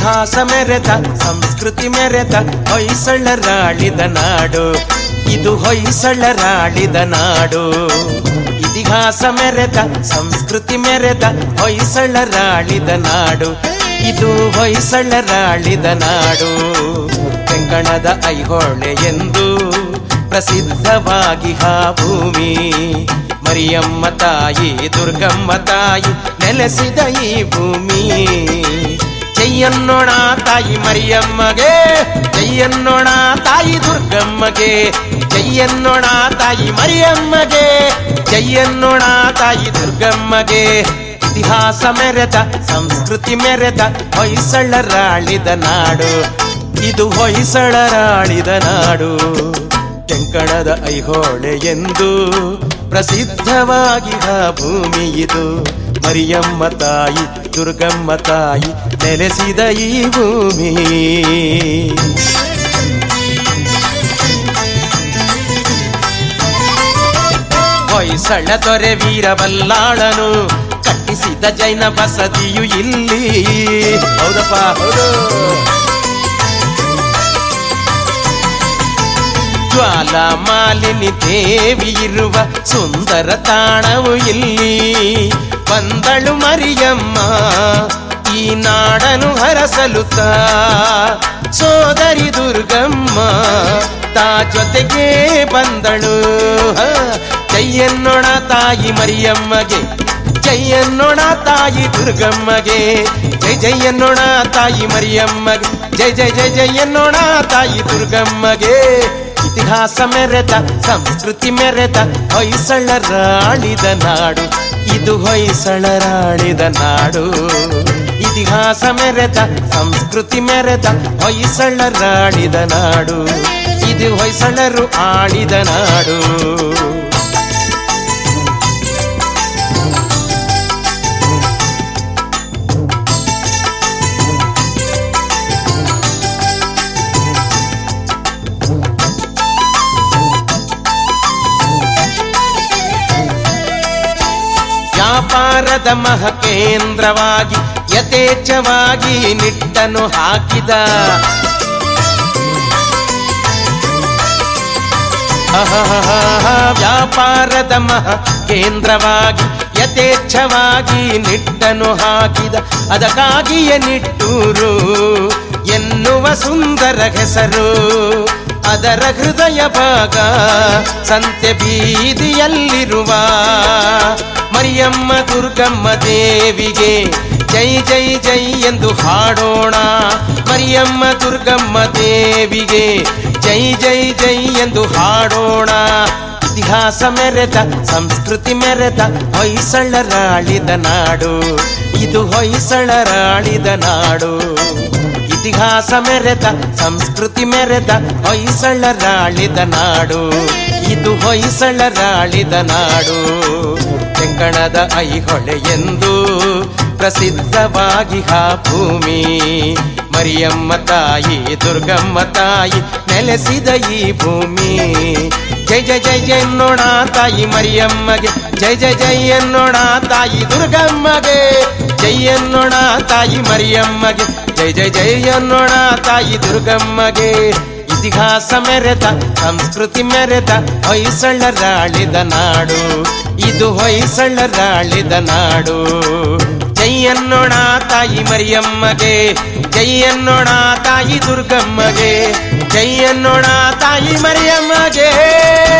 ಇತಿಹಾಸ ಮೆರೆದ ಸಂಸ್ಕೃತಿ ಮೆರೆದ ಹೊಯ್ಸಳರಾಳಿದ ನಾಡು, ಇದು ಹೊಯ್ಸಳರಾಳಿದ ನಾಡು. ಇತಿಹಾಸ ಮೆರೆದ ಸಂಸ್ಕೃತಿ ಮೆರೆದ ಹೊಯ್ಸಳರಾಳಿದ ನಾಡು, ಇದು ಹೊಯ್ಸಳರಾಳಿದ ನಾಡು. ತೆಂಕಣದ ಐಹೊಳೆ ಎಂದು ಪ್ರಸಿದ್ಧವಾಗಿ ಹಾ ಭೂಮಿ, ಮರಿಯಮ್ಮ ತಾಯಿ ದುರ್ಗಮ್ಮ ತಾಯಿ ನೆಲೆಸಿದ ಈ ಭೂಮಿ. ಜೈಯನ್ನೋಣ ತಾಯಿ ಮರಿಯಮ್ಮಗೆ, ಜೈಯನ್ನೋಣ ತಾಯಿ ದುರ್ಗಮ್ಮಗೆ, ಜೈಯನ್ನೋಣ ತಾಯಿ ಮರಿಯಮ್ಮಗೆ, ಜೈಯನ್ನೋಣ ತಾಯಿ ದುರ್ಗಮ್ಮಗೆ. ಇತಿಹಾಸ ಮೆರೆದ ಸಂಸ್ಕೃತಿ ಮೆರೆದ ಹೊಯ್ಸಳರಾಳಿದ ನಾಡು, ಇದು ಹೊಯ್ಸಳರಾಳಿದ ನಾಡು. ತೆಂಕಣದ ಐಹೊಳೆ ಎಂದು ಪ್ರಸಿದ್ಧವಾಗಿ ಆ ಭೂಮಿ ಇದು, ಮರಿಯಮ್ಮ ತಾಯಿ ದುರ್ಗಮ್ಮ ತಾಯಿ ನೆಲೆಸಿದ ಈ ಭೂಮಿ. ಹೊಯ್ಸಳ ದೊರೆ ವೀರಬಲ್ಲಾಳನು ಕಟ್ಟಿಸಿದ ಜೈನ ಬಸದಿಯು ಇಲ್ಲಿ. ಹೌದಪ್ಪ ಹೌದು. ಜ್ವಾಲಾಮಾಲಿನಿ ದೇವಿ ಇರುವ ಸುಂದರ ತಾಣವು ಇಲ್ಲಿ. ಬಂದಳು ಮರಿಯಮ್ಮ ಈ ನಾಡನು ಹರಸಲುತ್ತ, ಸೋದರಿ ದುರ್ಗಮ್ಮ ತಾ ಜೊತೆಗೆ ಬಂದಳು. ಜೈಯನ್ನೋಣ ತಾಯಿ ಮರಿಯಮ್ಮಗೆ, ಜೈಯನ್ನೋಣ ತಾಯಿ ದುರ್ಗಮ್ಮಗೆ, ಜೈ ಜೈಯನ್ನೋಣ ತಾಯಿ ಮರಿಯಮ್ಮಗೆ, ಜೈ ಜೈ ಜೈ ಜೈಯನ್ನೋಣ ತಾಯಿ ದುರ್ಗಮ್ಮಗೆ. ಇತಿಹಾಸ ಮೆರೆದ ಸಂಸ್ಕೃತಿ ಮೆರೆದ ಹೊಯ್ಸಳರಾಳಿದ ನಾಡು, ಇದು ಹೊಯ್ಸಳರಾಳಿದ ನಾಡು. ಇತಿಹಾಸ ಮೆರೆದ ಸಂಸ್ಕೃತಿ ಮೆರೆದ ಹೊಯ್ಸಳರಾಳಿದ ನಾಡು, ಇದು ಹೊಯ್ಸಳರು ಆಳಿದ ನಾಡು. ವ್ಯಾಪಾರದ ಮಹಕೇಂದ್ರವಾಗಿ ಯಥೇಚ್ಛವಾಗಿ ನಿಟ್ಟನ್ನು ಹಾಕಿದ, ವ್ಯಾಪಾರದ ಮಹಕೇಂದ್ರವಾಗಿ ಯಥೇಚ್ಛವಾಗಿ ನಿಟ್ಟನ್ನು ಹಾಕಿದ. ಅದಕ್ಕಾಗಿಯೇ ನಿಟ್ಟೂರು ಎನ್ನುವ ಸುಂದರ ಹೆಸರು. ಅದರ ಹೃದಯ ಭಾಗ ಸಂತೆ ಬೀದಿಯಲ್ಲಿರುವ ಮರಿಯಮ್ಮ ದುರ್ಗಮ್ಮ ದೇವಿಗೆ ಜೈ ಜೈ ಜೈ ಎಂದು ಹಾಡೋಣ. ಮರಿಯಮ್ಮ ದುರ್ಗಮ್ಮ ದೇವಿಗೆ ಜೈ ಜೈ ಜೈ ಎಂದು ಹಾಡೋಣ. ಇತಿಹಾಸ ಮೆರೆದ ಸಂಸ್ಕೃತಿ ಮೆರೆದ ಹೊಯ್ಸಳರಾಳಿದ ನಾಡು, ಇದು ಹೊಯ್ಸಳರಾಳಿದ ನಾಡು. ಇತಿಹಾಸ ಮೆರೆದ ಸಂಸ್ಕೃತಿ ಮೆರೆದ ಹೊಯ್ಸಳರಾಳಿದ ನಾಡು, ಇದು ಹೊಯ್ಸಳರಾಳಿದ ನಾಡು. ತೆಂಕಣದ ಐಹೊಳೆ ಎಂದು ಪ್ರಸಿದ್ಧವಾಗಿ ಆ ಭೂಮಿ, ಮರಿಯಮ್ಮ ತಾಯಿ ದುರ್ಗಮ್ಮ ತಾಯಿ ನೆಲೆಸಿದ ಈ ಭೂಮಿ. ಜೈ ಜೈ ಜೈ ಎನ್ನೋಣ ತಾಯಿ ಮರಿಯಮ್ಮಗೆ, ಜೈ ಜೈ ಜೈ ಎನ್ನೋಣ ತಾಯಿ ದುರ್ಗಮ್ಮಗೆ, ಜೈ ಎನ್ನೋಣ ತಾಯಿ ಮರಿಯಮ್ಮಗೆ, ಜೈ ಜೈ ಜೈ ಎನ್ನೋಣ ತಾಯಿ ದುರ್ಗಮ್ಮಗೆ. ಇತಿಹಾಸ ಮೆರೆದ ಸಂಸ್ಕೃತಿ ಮೆರೆದ ಹೊಯ್ಸಳರಾಳಿದ ನಾಡು, ಇದು ಹೊಯ್ಸಳರಾಳಿದ ನಾಡು. ಜೈ ಎನ್ನೋಣ ತಾಯಿ ಮರಿಯಮ್ಮಗೆ, ಜೈ ಎನ್ನೋಣ ತಾಯಿ ದುರ್ಗಮ್ಮಗೆ, ಜೈ ಎನ್ನೋಣ ತಾಯಿ ಮರಿಯಮ್ಮಗೆ.